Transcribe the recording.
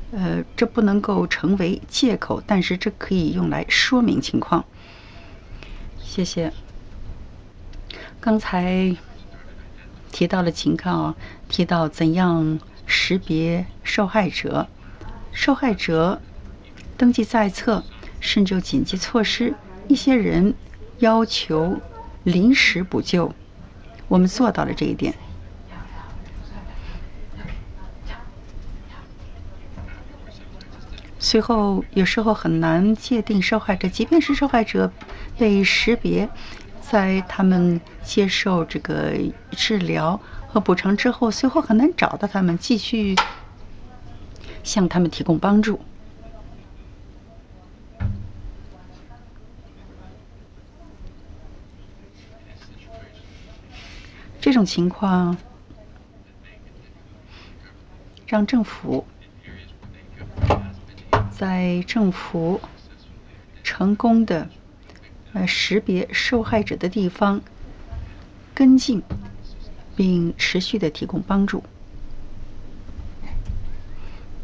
这不能够成为借口，但是这可以用来说明情况。谢谢。刚才提到了情况，提到怎样识别受害者，受害者登记在册，甚至有紧急措施。一些人要求临时补救，我们做到了这一点。随后有时候很难界定受害者，即便是受害者被识别，在他们接受这个治疗和补偿之后，随后很难找到他们，继续向他们提供帮助。这种情况让政府在成功的识别受害者的地方跟进，并持续的提供帮助。